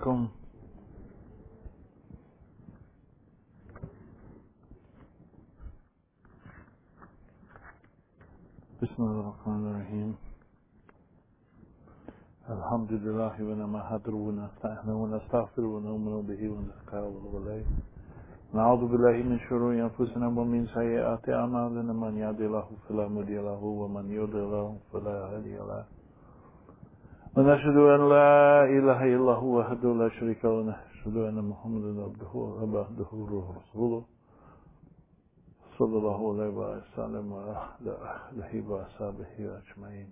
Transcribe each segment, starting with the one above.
عليكم. بسم الله الرحمن الرحيم. الحمد لله ونحمده ونستعينه ونستغفره ونؤمن به ونتوكل عليه. نعوذ بالله من شرور أنفسنا ومن سيئات أعمالنا، من يهد الله فلا مضل له ومن يضلل فلا هادي له. ونشهد أن لا إله إلا هو وحده لا شريك له، ونشهد أن محمدا عبده ورسوله صلى الله عليه وسلم وعلى آله وصحبه أجمعين.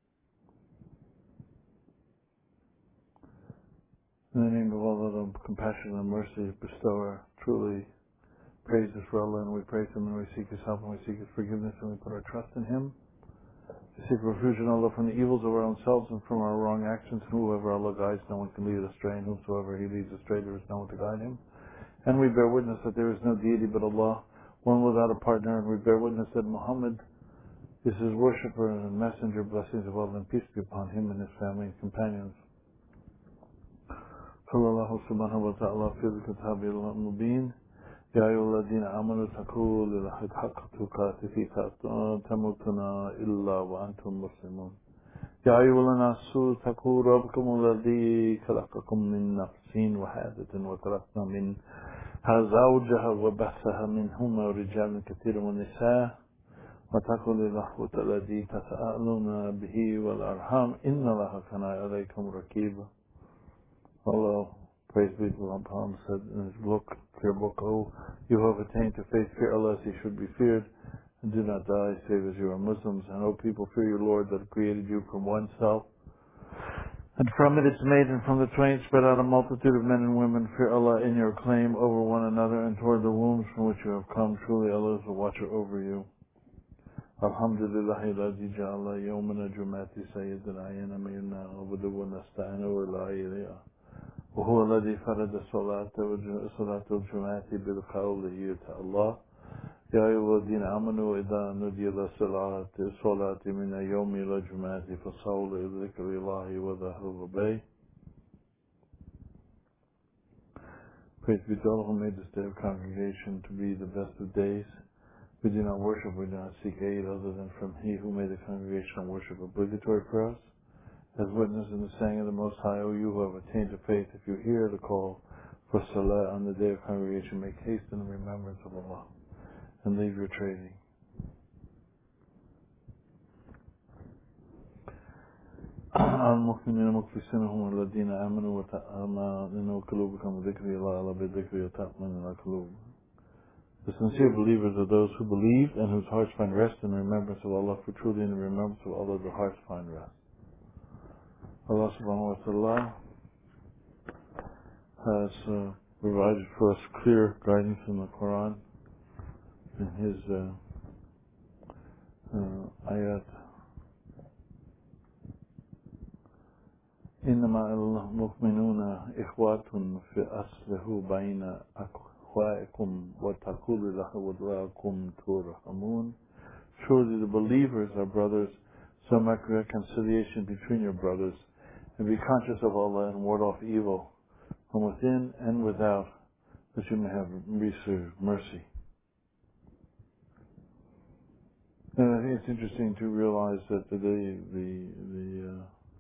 In the name of Allah, the compassionate and mercy bestower, truly praise is for Allah, and we praise Him, and we seek His help, and we seek His forgiveness, and we put our trust in Him. We seek refuge in Allah from the evils of our own selves and from our wrong actions. Whoever Allah guides, no one can lead astray, and whomsoever He leads astray, there is no one to guide him. And we bear witness that there is no deity but Allah, one without a partner, and we bear witness that Muhammad is His worshipper and messenger. Blessings of Allah and peace be upon him and his family and companions. قال الله سبحانه وتعالى في الكتاب المبين: يا أيها الذين آمنوا اتقوا الله حق تقاته ولا تموتن إلا وأنتم مسلمون. يا أيها الناس اتقوا ربكم الذي خلقكم من نفس واحدة وخلق منها زوجها وبث منهما رجالا كثيرا ونساء واتقوا الله الذي تساءلون به والأرحام إن الله كان عليكم رقيبا. Allah, praise be to Allah, Muhammad said in his book, clear book, "O you who have attained to faith, fear Allah as He should be feared, and do not die save as you are Muslims. And O people, fear your Lord that created you from one self, and from it is made, and from the twain spread out a multitude of men and women. Fear Allah in your claim over one another and toward the wombs from which you have come. Truly Allah is a watcher over you. Alhamdulillahi alladhi ja'ala yawmana jum'ati sayyidina ayyana ubudu wa nasta'inu wa la ilaha وهو الذي فرد صلاة الجمعة بالقول الله يا أيها الذين آمنوا إذا نودي للصلاة من يوم الجمعة فصلوا إلى ذكر الله وذكروا به. Praise be to Allah who made this day of congregation to be the best of days. We do not worship, we do not seek aid other than from He who made the congregation of worship obligatory for us. As witness in the saying of the Most High, O you who have attained to faith, if you hear the call for Salah on the day of congregation, make haste in the remembrance of Allah, and leave your trading. المؤمنين المخلصين هم الذين آمنوا وتطمئن قلوبهم بذكر الله ألا بذكر تطمئن القلوب. The sincere believers are those who believe and whose hearts find rest in the remembrance of Allah, for truly in the remembrance of Allah the hearts find rest. Allah subhanahu wa ta'ala has provided for us clear guidance in the Quran in His ayat. إنما المؤمنون إخوة فأصلحوا بين أخوائكم واتقوا الله لعلكم ترحمون. Surely the believers are brothers, so make reconciliation between your brothers, and be conscious of Allah and ward off evil from within and without, that you may have mercy. And I think it's interesting to realize that today the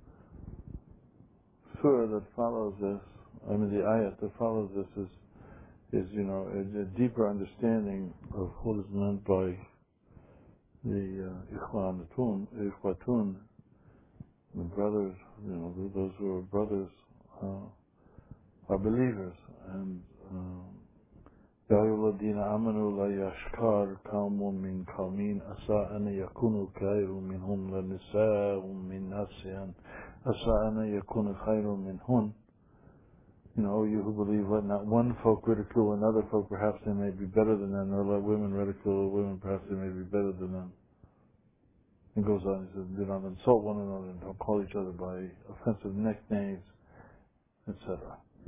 surah that follows this, the ayat that follows this is a deeper understanding of what is meant by the ikhwatun, the brothers, those who are brothers are believers. And يا أيها الذين آمنوا لا يشكر قوم من قوم عسى أن يكونوا خيرا منهم ونساء من نساء عسى أن يكون خيرا منهن. You who believe, let not one folk ridicule another folk, perhaps they may be better than them, or let women ridicule women, perhaps they may be better than them. It goes on, he says, do not insult one another, and don't call each other by offensive nicknames, etc.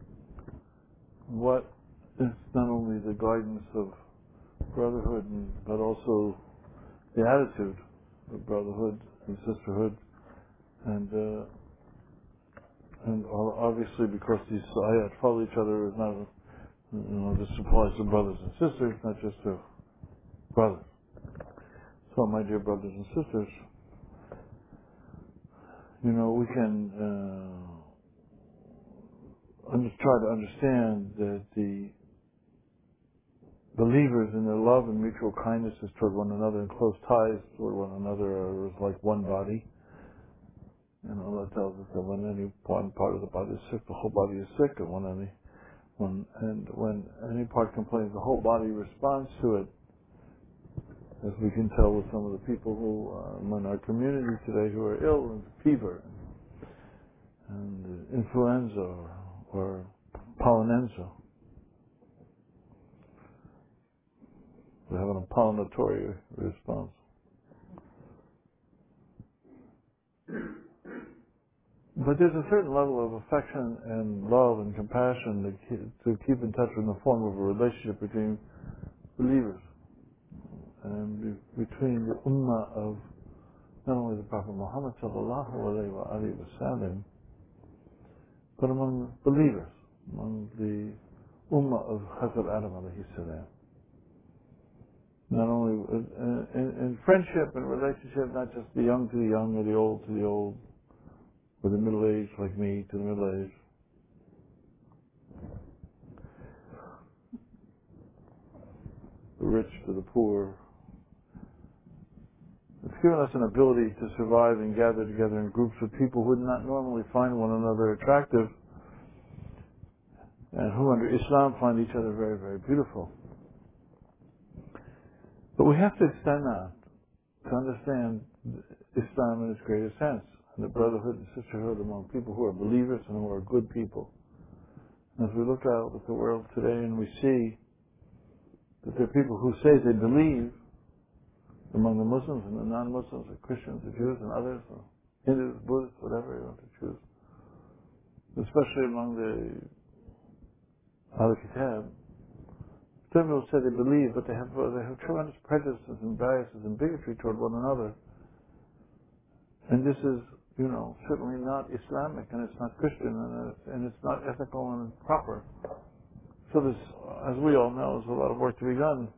What is not only the guidance of brotherhood, but also the attitude of brotherhood and sisterhood, and And obviously, because these ayat follow each other, is not, this applies to brothers and sisters, not just to brothers. So, my dear brothers and sisters, we can try to understand that the believers in their love and mutual kindnesses toward one another and close ties toward one another are like one body. Allah tells us that when any one part of the body is sick, the whole body is sick, and when any part complains, the whole body responds to it. As we can tell with some of the people who are in our community today who are ill with fever and influenza or pollenenza. We're having a pollinatory response. But there's a certain level of affection and love and compassion to keep in touch in the form of a relationship between believers and between the ummah of not only the Prophet Muhammad sallallahu alaihi wasallam, but among believers, among the ummah of Hazrat Adam alayhi salam. Not only in friendship and relationship, not just the young to the young or the old to the old, or the middle-aged like me to the middle-aged. The rich to the poor. It's given us an ability to survive and gather together in groups of people who would not normally find one another attractive, and who under Islam find each other very, very beautiful. But we have to extend that to understand Islam in its greatest sense, and the brotherhood and sisterhood among people who are believers and who are good people. And as we look out at the world today and we see that there are people who say they believe, among the Muslims and the non-Muslims, the Christians, the Jews and others, or Hindus, Buddhists, whatever you want to choose, especially among the Ahl Kitab, some people say they believe, but they have tremendous prejudices and biases and bigotry toward one another. And this is, certainly not Islamic, and it's not Christian, and it's not ethical and proper. So there's, as we all know, there's a lot of work to be done.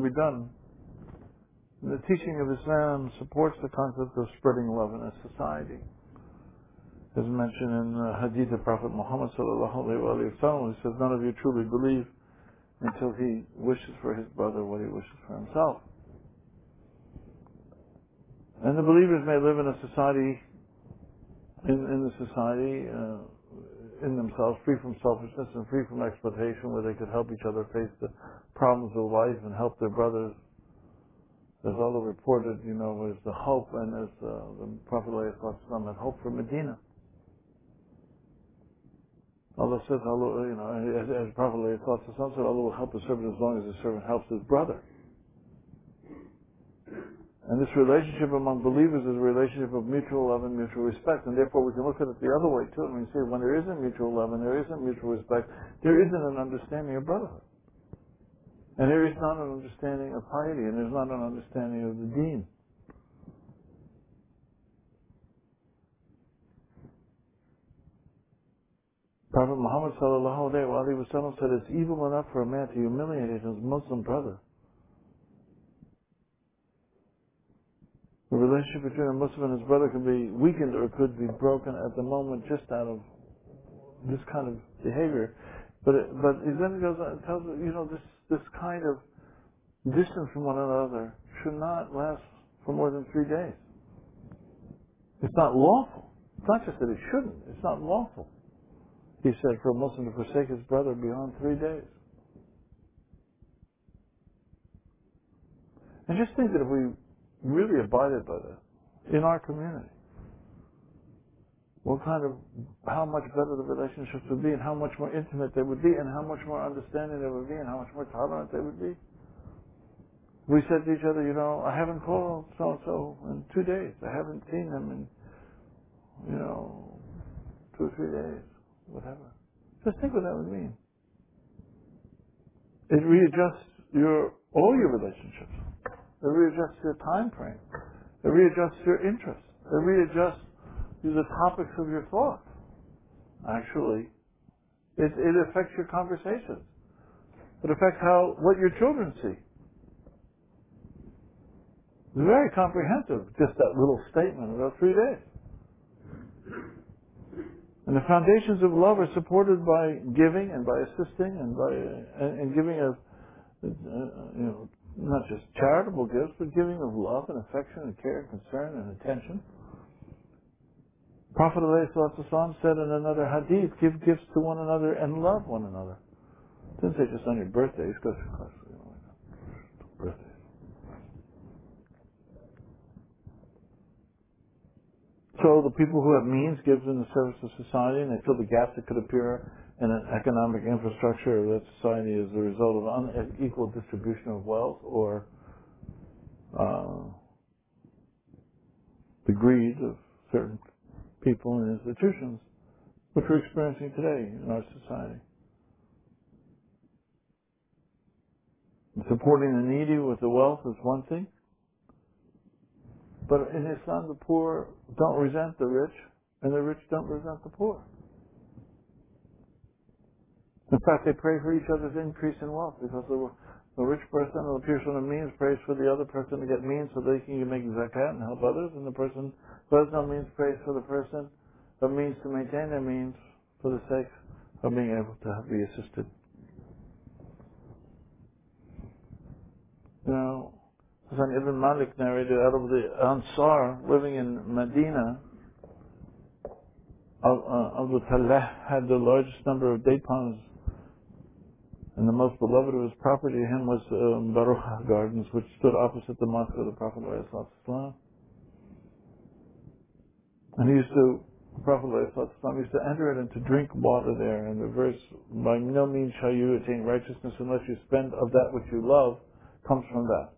And the teaching of Islam supports the concept of spreading love in a society. As mentioned in the Hadith of Prophet Muhammad sallallahu alaihi wasallam, he says, "None of you truly believe until he wishes for his brother what he wishes for himself." And the believers may live in a society, in themselves, free from selfishness and free from exploitation, where they could help each other face the problems of life and help their brothers. As Allah reported, as the hope, and as the Prophet ﷺ had hope for Medina. Allah says, as Prophet ﷺ said, Allah will help the servant as long as the servant helps his brother. And this relationship among believers is a relationship of mutual love and mutual respect, and therefore we can look at it the other way too, and we say when there isn't mutual love and there isn't mutual respect, there isn't an understanding of brotherhood. And there is not an understanding of piety, and there's not an understanding of the deen. Prophet Muhammad sallallahu alaihi wasallam said it's evil enough for a man to humiliate his Muslim brother. The relationship between a Muslim and his brother could be weakened or could be broken at the moment just out of this kind of behavior. But then it goes on and tells us, this kind of distance from one another should not last for more than 3 days. It's not lawful. It's not just that it shouldn't. It's not lawful. He said for a Muslim to forsake his brother beyond 3 days. And just think that if we really abided by that in our community, how much better the relationships would be, and how much more intimate they would be, and how much more understanding they would be, and how much more tolerant they would be. We said to each other, I haven't called so-and-so in 2 days. I haven't seen them in, 2 or 3 days, whatever. Just think what that would mean. It readjusts all your relationships. It readjusts your time frame. It readjusts your interests. It readjusts the topics of your thoughts. actually, it affects your conversations. It affects what your children see. It's very comprehensive, just that little statement about 3 days. And the foundations of love are supported by giving and by assisting and by and giving of not just charitable gifts, but giving of love and affection and care and concern and attention. Prophet ﷺ said in another hadith, give gifts to one another and love one another. Didn't say just on your birthdays, because birthdays. So the people who have means give in the service of society, and they fill the gaps that could appear in an economic infrastructure of that society as a result of unequal distribution of wealth or the greed of certain people and institutions, which we're experiencing today in our society. And supporting the needy with the wealth is one thing, but in Islam the poor don't resent the rich, and the rich don't resent the poor. In fact, they pray for each other's increase in wealth, because the rich person or the person of means prays for the other person to get means so they can make zakat and help others, and the person who has no means prays for the person of means to maintain their means for the sake of being able to be assisted. You know, Hassan Ibn Malik narrated out of the Ansar living in Medina, Abu Talha had the largest number of date palms, and the most beloved of his property to him was Baruch Gardens, which stood opposite the mosque of the Prophet ﷺ. And the Prophet ﷺ used to enter it and to drink water there. And the verse, by no means shall you attain righteousness unless you spend of that which you love, comes from that.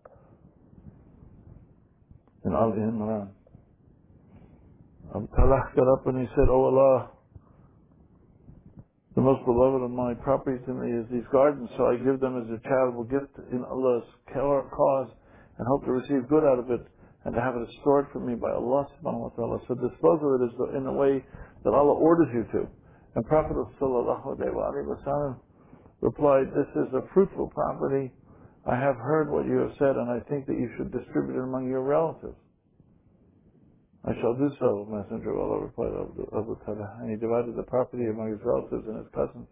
In Al Imran. Abu Talha got up and he said, "Oh Allah, the most beloved of my property to me is these gardens, so I give them as a charitable gift in Allah's cause and hope to receive good out of it and to have it stored for me by Allah subhanahu wa ta'ala. So dispose of it in the way that Allah orders you to." And Prophet sallallahu alaihi wasallam replied, "This is a fruitful property. I have heard what you have said, and I think that you should distribute it among your relatives." "I shall do so," Messenger of Allah replied Abu Talha, and he divided the property among his relatives and his cousins.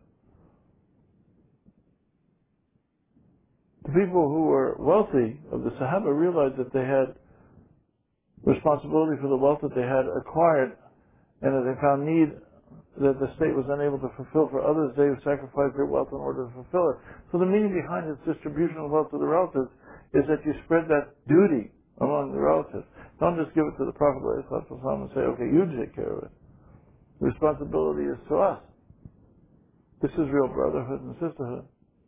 The people who were wealthy of the Sahaba realized that they had responsibility for the wealth that they had acquired, and that they found need that the state was unable to fulfill for others. They sacrificed their wealth in order to fulfill it. So the meaning behind this distribution of wealth to the relatives is that you spread that duty among the relatives. Don't just give it to the Prophet ﷺ and say, "Okay, you take care of it." The responsibility is to us. This is real brotherhood and sisterhood.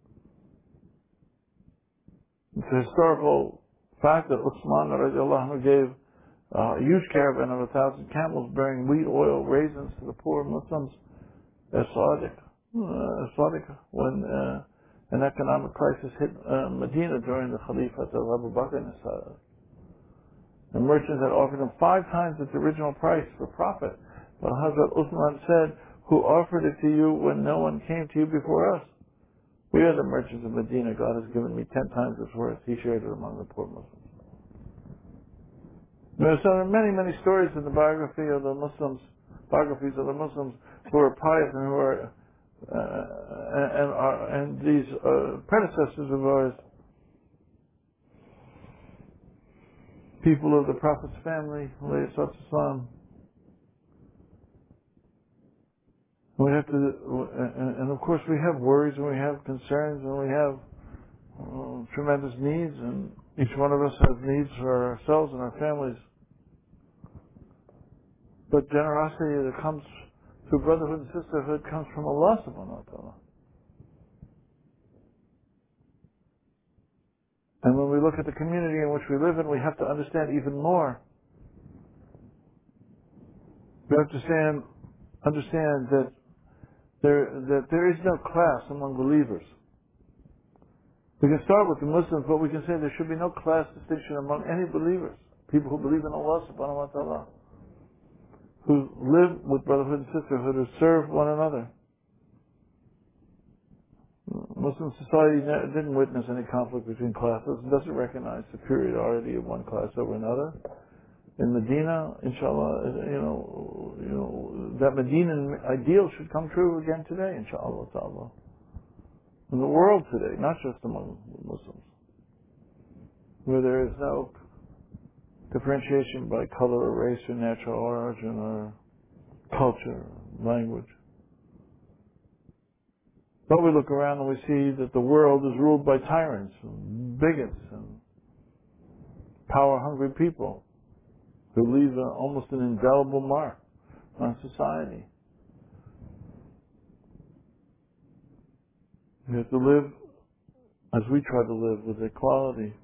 It's a historical fact that Uthman radiallahu anhu gave a huge caravan of 1,000 camels bearing wheat, oil, raisins to the poor Muslims as Sadiq, when an economic crisis hit Medina during the Khalifat of Abu Bakr as-Siddiq. The merchants had offered him 5 times its original price for profit. But Hazrat Uthman said, "Who offered it to you when no one came to you before us? We are the merchants of Medina. God has given me 10 times its worth." He shared it among the poor Muslims. So there are many, many stories in the biographies of the Muslims who are pious and who are and these predecessors of ours, people of the Prophet's family, and of course we have worries and we have concerns and we have tremendous needs, and each one of us has needs for ourselves and our families. But generosity that comes through brotherhood and sisterhood comes from Allah subhanahu wa ta'ala. And when we look at the community in which we live in, we have to understand even more. We have to understand that there is no class among believers. We can start with the Muslims, but we can say there should be no class distinction among any believers. People who believe in Allah subhanahu wa ta'ala. who live with brotherhood and sisterhood, who serve one another. Muslim society didn't witness any conflict between classes. It doesn't recognize superiority of one class over another. In Medina, inshallah, that Medinan ideal should come true again today, inshallah ta'ala. In the world today, not just among Muslims, where there is no differentiation by color or race or natural origin or culture, language. But we look around and we see that the world is ruled by tyrants, and bigots, and power-hungry people who leave almost an indelible mark on society. We have to live as we try to live, with equality.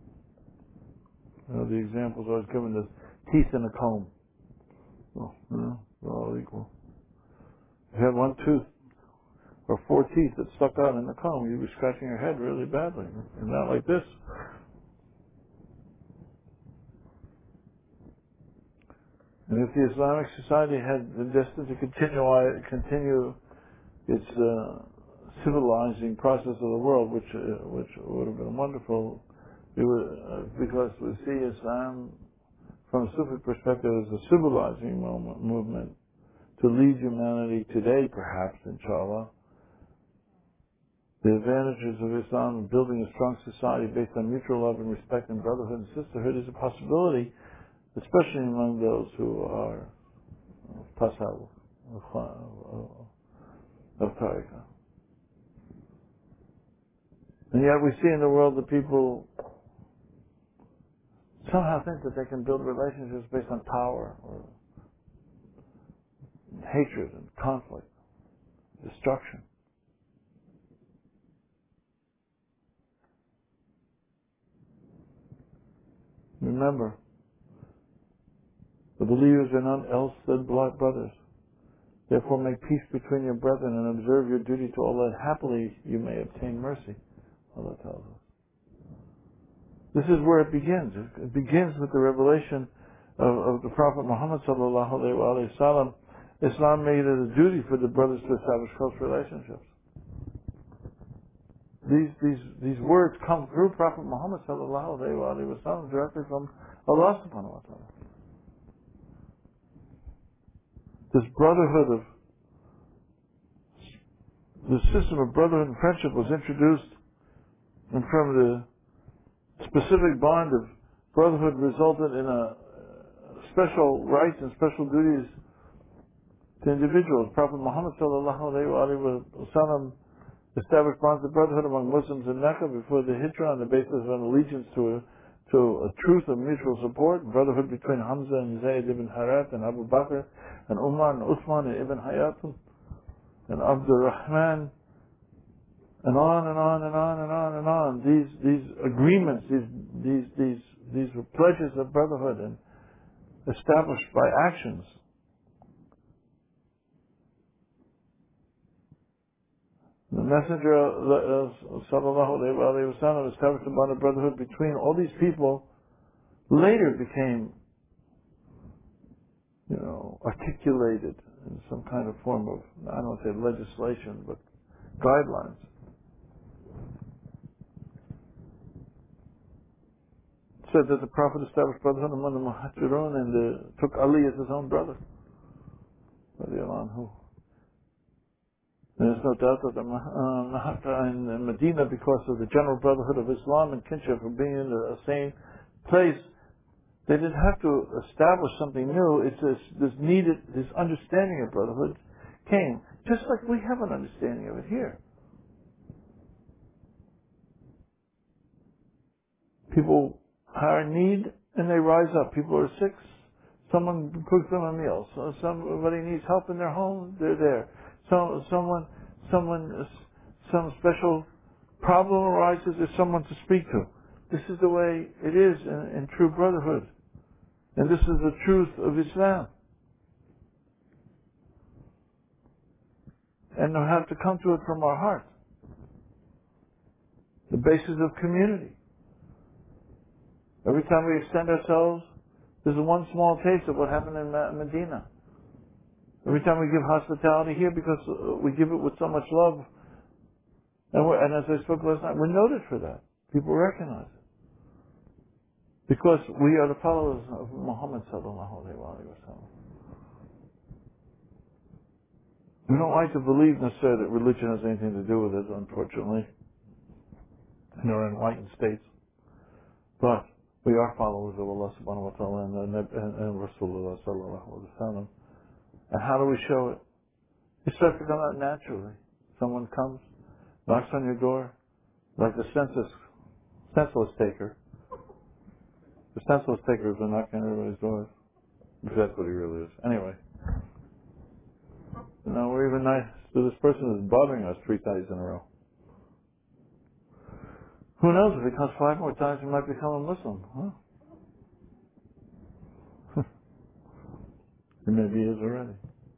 The examples I was given is teeth in a comb. Well, we're all equal. If you had one tooth or 4 teeth that stuck out in the comb, you'd be scratching your head really badly, and not like this. And if the Islamic society had been destined to continue its civilizing process of the world, which would have been wonderful, because we see Islam from a Sufi perspective as a civilizing movement to lead humanity today, perhaps, inshallah. The advantages of Islam in building a strong society based on mutual love and respect and brotherhood and sisterhood is a possibility, especially among those who are tasawwuf, of tariqah. And yet we see in the world that people somehow think that they can build relationships based on power or hatred and conflict, destruction. Remember, the believers are none else than blood brothers. Therefore make peace between your brethren and observe your duty to Allah, and happily you may obtain mercy, Allah tells us. This is where it begins. It begins with the revelation of the Prophet Muhammad sallallahu alaihi wasallam. Islam made it a duty for the brothers to establish close relationships. These words come through Prophet Muhammad sallallahu alaihi wasallam directly from Allah subhanahu wa ta'ala. This system of brotherhood and friendship was introduced, and from the specific bond of brotherhood resulted in a special rights and special duties to individuals. Prophet Muhammad sallallahu alaihi wasallam established bonds of brotherhood among Muslims in Mecca before the Hijrah on the basis of an allegiance to a truth of mutual support, brotherhood between Hamza and Zayd ibn Harat and Abu Bakr and Umar and Uthman and Ibn Hayat and Abdul Rahman, and on and on and on and on and on. These agreements, these were pledges of brotherhood and established by actions. The Messenger sallallahu alaihi wasallam established a bond of brotherhood between all these people. Later became, articulated in some kind of form of, I don't want to say legislation, but guidelines. It said that the Prophet established brotherhood among the Muhajirun and took Ali as his own brother. There's no doubt that the Makkah and Medina, because of the general brotherhood of Islam and kinship of being in the same place, they didn't have to establish something new. It's this understanding of brotherhood came, just like we have an understanding of it here. People are in need and they rise up. People are sick, someone cooks them a meal. So somebody needs help in their home, they're there. Some special problem arises, there's someone to speak to. This is the way it is in true brotherhood. And this is the truth of Islam. And we have to come to it from our heart. The basis of community. Every time we extend ourselves, there's one small taste of what happened in Medina. Every time we give hospitality here, because we give it with so much love, and as I spoke last night, we're noted for that. People recognize it. Because we are the followers of Muhammad sallallahu alaihi wasallam. We don't like to believe necessarily that religion has anything to do with it, unfortunately, in our enlightened states. But we are followers of Allah subhanahu wa ta'ala and Rasulullah sallallahu alaihi wasallam. And how do we show it? It starts to come out naturally. Someone comes, knocks on your door, like the census taker. The census takers are knocking on everybody's doors. Because that's what he really is. Anyway. No, we're even nice to this person who's bothering us 3 days in a row. Who knows, if he comes 5 more times, he might become a Muslim, huh? He maybe is already.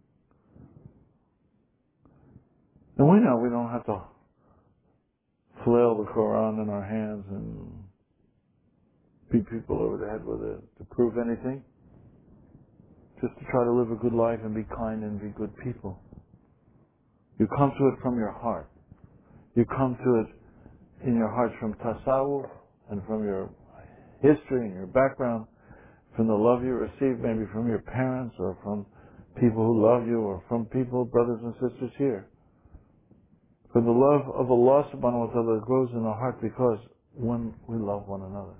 And we know we don't have to flail the Quran in our hands and beat people over the head with it to prove anything. Just to try to live a good life and be kind and be good people. You come to it from your heart. You come to it in your heart from tasawwuf and from your history and your background, from the love you receive maybe from your parents or from people who love you or from people, brothers and sisters here. For the love of Allah subhanahu wa ta'ala grows in our heart because when we love one another.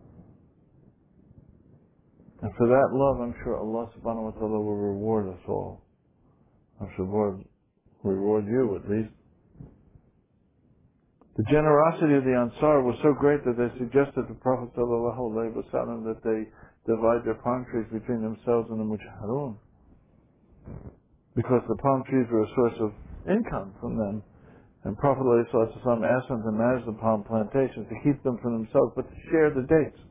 And for that love, I'm sure Allah subhanahu wa ta'ala will reward us all. I'm sure will reward you at least. The generosity of the Ansar was so great that they suggested to Prophet sallallahu alaihi wasallam that they divide their palm trees between themselves and the Mujahideen. Because the palm trees were a source of income from them. And Prophet ﷺ asked them to manage the palm plantations, to keep them for themselves, but to share the dates.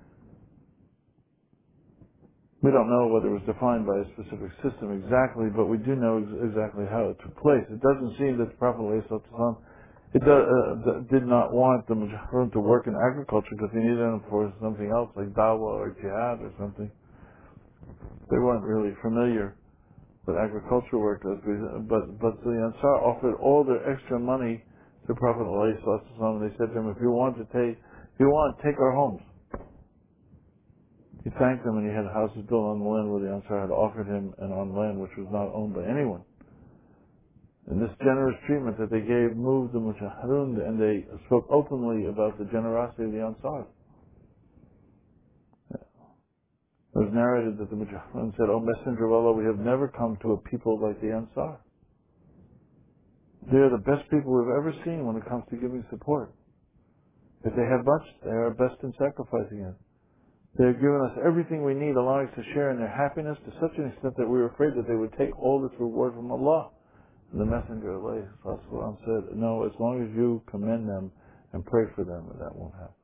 We don't know whether it was defined by a specific system exactly, but we do know exactly how it took place. It doesn't seem that the Prophet ﷺ did not want the Mujahideen to work in agriculture because he needed them for something else, like dawah or jihad or something. They weren't really familiar with agricultural work, but the Ansar offered all their extra money to Prophet ﷺ, and they said to him, if you want, take our homes. He thanked them, and he had houses built on the land where the Ansar had offered him, and on land which was not owned by anyone. And this generous treatment that they gave moved the Mujahideen, and they spoke openly about the generosity of the Ansar. It was narrated that the Mujahideen said, O Messenger of Allah, we have never come to a people like the Ansar. They are the best people we've ever seen when it comes to giving support. If they have much, they are best in sacrificing it. They have given us everything we need, allowing us to share in their happiness to such an extent that we were afraid that they would take all this reward from Allah. And the Messenger of Allah said, no, as long as you commend them and pray for them, that won't happen.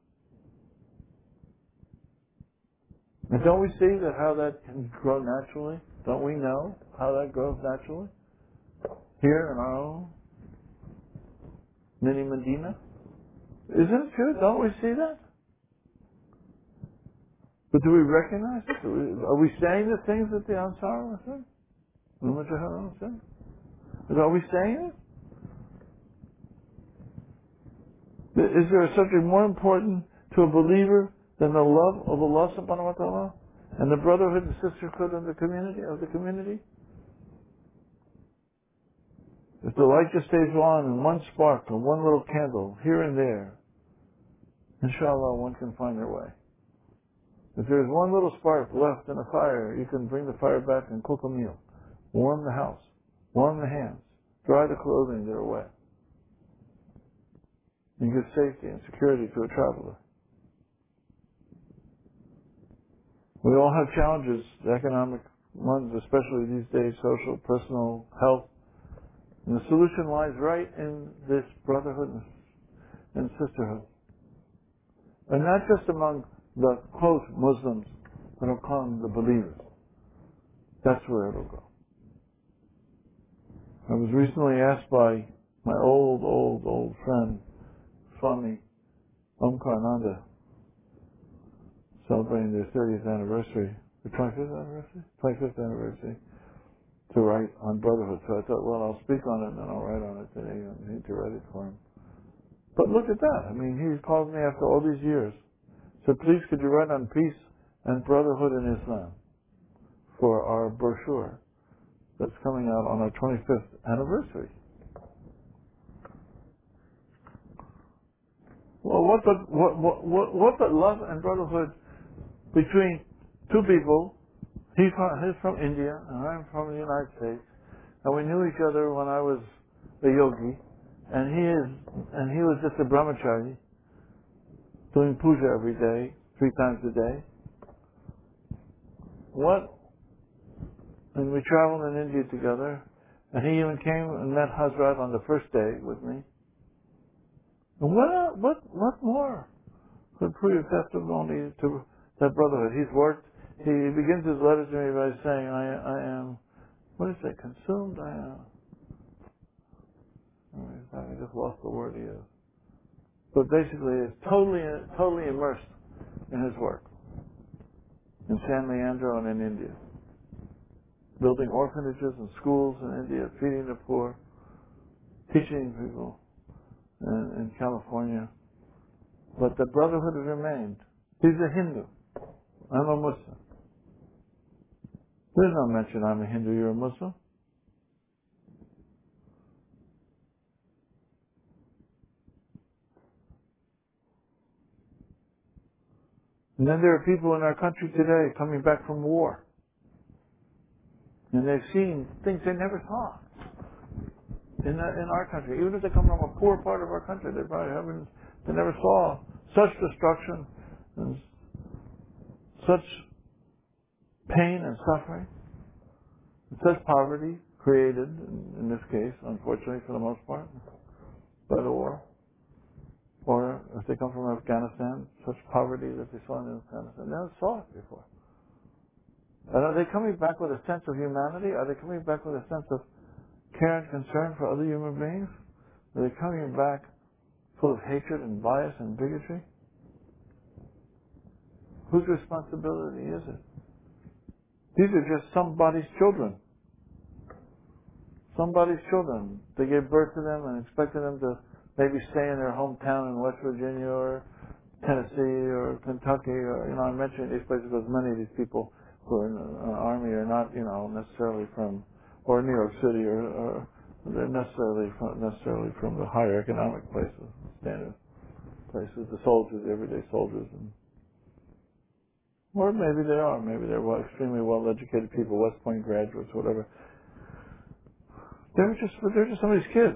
And don't we see that how that can grow naturally? Don't we know how that grows naturally? Here in our own mini Medina? Isn't it true? Don't we see that? But do we recognize it? Are we saying the things that the Ansar were saying? The Mujahideen were saying? Are we saying it? Is there a subject more important to a believer than the love of Allah subhanahu wa ta'ala and the brotherhood and sisterhood of the community? If the light just stays on in one spark and one little candle here and there, inshallah one can find their way. If there's one little spark left in a fire, you can bring the fire back and cook a meal, warm the house, warm the hands, dry the clothing that are wet, and give safety and security to a traveler. We all have challenges, the economic ones, especially these days, social, personal, health. And the solution lies right in this brotherhood and sisterhood. And not just among the close Muslims, but among the believers. That's where it'll go. I was recently asked by my old friend, Swami Omkarananda, celebrating their 30th anniversary, the 25th anniversary? 25th anniversary. to write on brotherhood. So I thought, well, I'll speak on it and then I'll write on it today. I need to write it for him. But look at that. I mean, he called me after all these years. So please, could you write on peace and brotherhood in Islam for our brochure that's coming out on our 25th anniversary? Well, what but love and brotherhood between two people? He's from India and I'm from the United States, and we knew each other when I was a yogi, and he was just a brahmachari doing puja every day, 3 times a day. What? And we traveled in India together, and he even came and met Hazrat on the first day with me. And what more could prove testimony to that brotherhood? He begins his letter to me by saying, I am, what is it, consumed? I just lost the word he used. But basically, it's totally immersed in his work in San Leandro and in India, building orphanages and schools in India, feeding the poor, teaching people in California. But the brotherhood has remained. He's a Hindu. I'm a Muslim. There's no mention I'm a Hindu, you're a Muslim. And then there are people in our country today coming back from war. And they've seen things they never saw in our country. Even if they come from a poor part of our country, they never saw such destruction and such pain and suffering, and such poverty created, in this case, unfortunately for the most part, by the war. Or if they come from Afghanistan, such poverty that they saw in Afghanistan. They never saw it before. And are they coming back with a sense of humanity? Are they coming back with a sense of care and concern for other human beings? Are they coming back full of hatred and bias and bigotry? Whose responsibility is it? These are just somebody's children. Somebody's children. They gave birth to them and expected them to maybe stay in their hometown in West Virginia or Tennessee or Kentucky or, I mentioned these places because many of these people who are in the Army are not, necessarily from, or New York City or they're necessarily from the higher economic places, standard places, the soldiers, the everyday soldiers. Or maybe they are. Maybe they're extremely well-educated people, West Point graduates, whatever. They're just somebody's kids.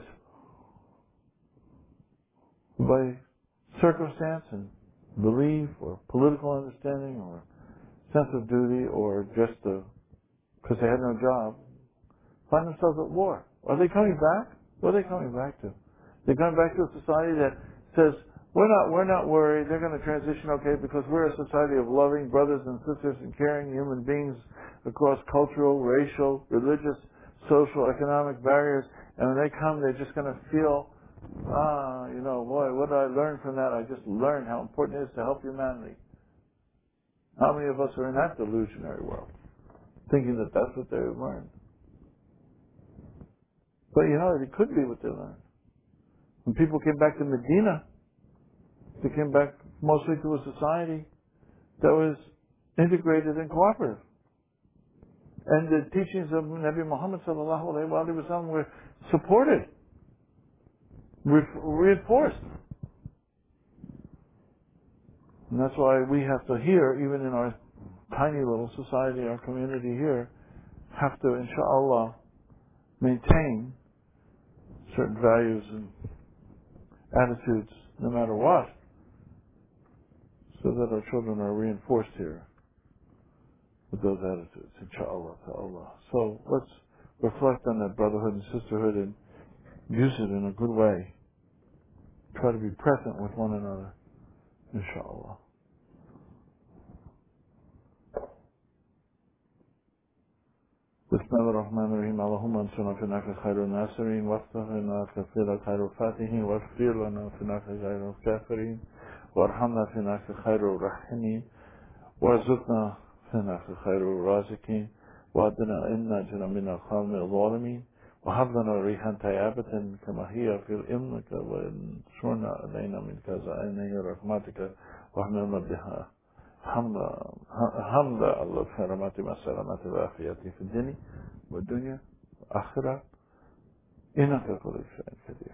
By circumstance and belief or political understanding or sense of duty or just because they had no job, find themselves at war. Are they coming back? What are they coming back to? They're coming back to a society that says, we're not worried, they're going to transition okay because we're a society of loving brothers and sisters and caring human beings across cultural, racial, religious, social, economic barriers. And when they come, they're just going to feel, boy, what did I learn from that? I just learned how important it is to help humanity. How many of us are in that delusionary world, thinking that that's what they learned? But it could be what they learned. When people came back to Medina, they came back mostly to a society that was integrated and cooperative. And the teachings of Nabi Muhammad sallallahu alaihi wasallam were supported, reinforced. And that's why we have to here, even in our tiny little society, our community here, have to, inshallah, maintain certain values and attitudes no matter what, so that our children are reinforced here with those attitudes, inshallah, ta'ala. So let's reflect on that brotherhood and sisterhood and use it in a good way. Try to be present with one another, inshallah. بسم الله الرحمن الرحيم اللهم انصرنا في نحر خير الناصرين وافتح لنا في خير الفاتحين واغفر لنا في نحر خير الكافرين وارحمنا في نحر خير الراحمين وارزقنا في نحر خير الرازقين وأدنا إنا جنا من القوم الظالمين وهب لنا ريحا طيبة كما هي في إمك وانشرنا علينا من كزائن رحمتك واحملنا بها حمد الله الكرامات مع السلامة والعافية في الدنيا والدنيا والآخرة إنك كل شيء قدير.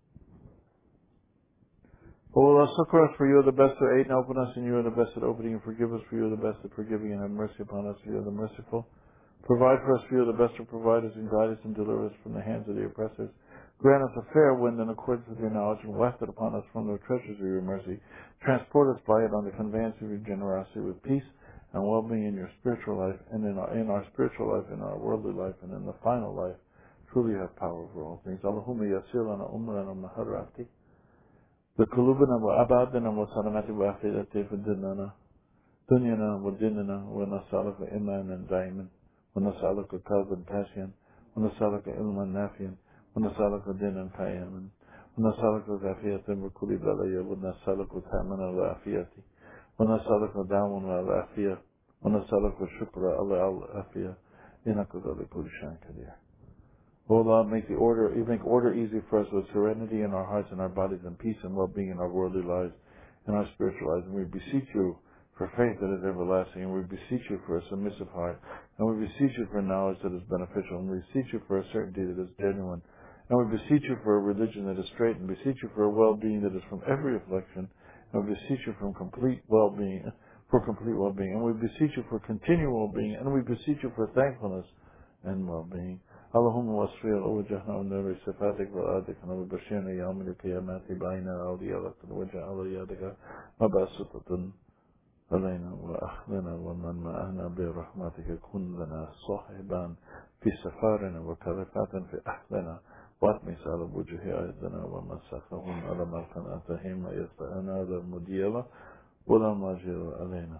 O Allah, succor us, for you are the best to aid and open us, and you are the best at opening, and forgive us, for you are the best at forgiving, and have mercy upon us, for you are the merciful. Provide for us, for you are the best of providers, and guide us and deliver us from the hands of the oppressors. Grant us a fair wind in accordance with your knowledge, and waft it upon us from the treasures of your mercy. Transport us by it on the conveyance of your generosity with peace and well-being in your spiritual life, and in our spiritual life, in our worldly life, and in the final life. Truly you have power over all things. Allahumma yasir lana umrana maharati. بقلوبنا وأبعدنا وسلامات وعافيتنا في دنيانا وديننا ونسألك إيمانا دائما ونسألك قلبا خاشعا ونسألك علما نافعا ونسألك دينا قيما ونسألك عافية بكل بلايا ونسألك تأمنا وعافية ونسألك دعوة وعافية ونسألك الشكر على العافية إنك بكل شيء قدير. O Allah, make order easy for us with serenity in our hearts and our bodies, and peace and well-being in our worldly lives and our spiritual lives. And we beseech you for faith that is everlasting, and we beseech you for a submissive heart, and we beseech you for knowledge that is beneficial, and we beseech you for a certainty that is genuine, and we beseech you for a religion that is straight, and beseech you for a well-being that is from every affliction, and we beseech you for complete well-being, and we beseech you for continual well-being, and we beseech you for thankfulness and well-being. اللهم واصفنا وجهنا ونور صفاتك وآدك وبشرنا يوم القيامة بين أولياء وجعل يدك مبسوطة علينا وأخذنا ومن معنا برحمتك كن لنا صاحبا في سفارنا وكرفات في أهلنا واتمس على وجه أيدنا ومسخهم على مرقناتهم يستعنا المديلة ولا مجير علينا.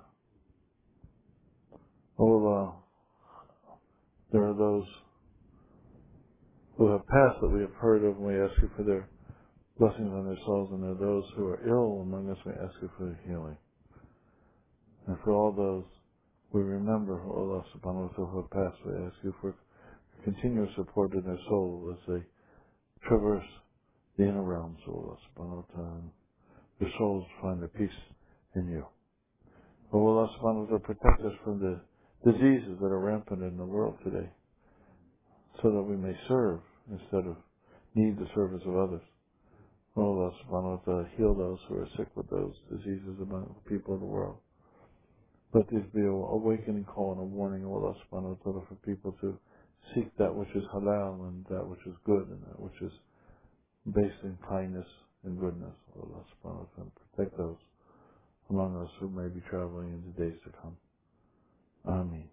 Allah, there are those who have passed that we have heard of, and we ask you for their blessings on their souls, and there are those who are ill among us, we ask you for their healing. And for all those we remember, O Allah subhanahu wa ta'ala, who have passed, we ask you for continuous support in their soul as they traverse the inner realms, O Allah subhanahu wa ta'ala, and their souls find their peace in you. O Allah subhanahu wa ta'ala, protect us from the diseases that are rampant in the world today, so that we may serve instead of need the service of others. O Allah subhanahu wa ta'ala, heal those who are sick with those diseases among the people of the world. Let this be an awakening call and a warning, O Allah subhanahu wa ta'ala, for people to seek that which is halal and that which is good and that which is based in kindness and goodness. O Allah subhanahu wa ta'ala, protect those among us who may be traveling in the days to come. Ameen.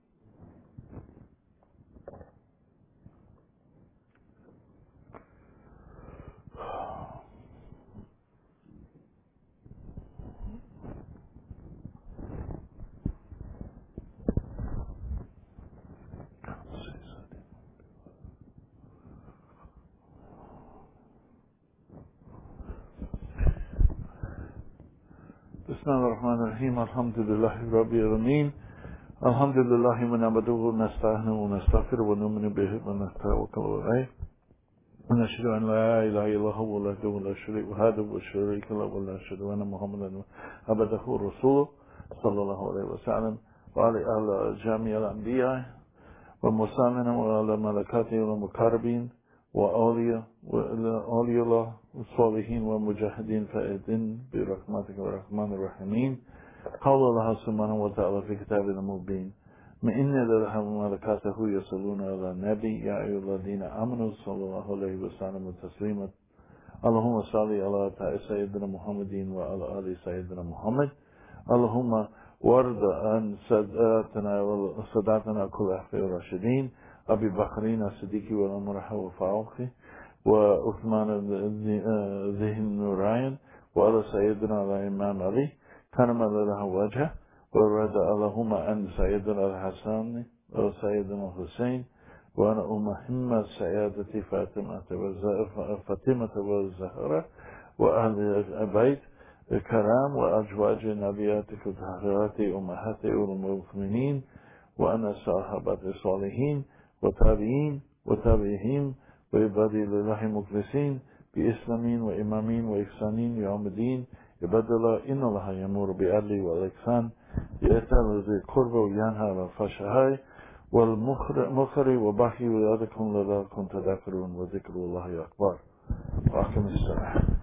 بسم الله الرحمن الرحيم. الحمد لله رب العالمين. الحمد لله ونعبده ونستعينه ونستغفره ونؤمن به ونتوكل عليه ونشهد أن لا إله إلا هو وحده لا شريك له ونشهد أن محمدا عبده ورسوله صلى الله عليه وسلم وعلى جميع الأنبياء والمرسلين وعلى ملائكته والمقربين وأولياء الله والصالحين والمجاهدين فائدين برحمتك والرحمن الرحيمين. قال الله سبحانه وتعالى في كتابه المبين: من إن لله وملائكته يصلون على النبي يا أيها الذين آمنوا صلى الله عليه وسلم تسليما. اللهم صل على سيدنا محمد وعلى آل سيدنا محمد. اللهم وارض عن ساداتنا كل الخلفاء الراشدين أبي بكر الصديق وعمر وفاروق وعثمان ذي النورين وعلى سيدنا الإمام علي كرم الله وجهه ورد اللهم عن سيدنا الحسن وسيدنا الحسين وعن أمهما سيادة فاطمة والزهرة وأهل البيت الكرام وأزواج نبياتك الطاهرات أمهات المؤمنين وأنا صاحبة الصالحين وتابعين وتابعهم وعبادي لله مخلصين بإسلامين وإمامين وإحسانين يوم الدين عباد الله إن الله يأمر بالعدل والإحسان وإيتاء ذي القربى وينهى عن الفحشاء والمنكر والبغي يعظكم لعلكم تذكرون وذكر الله أكبر وأقم الصلاة.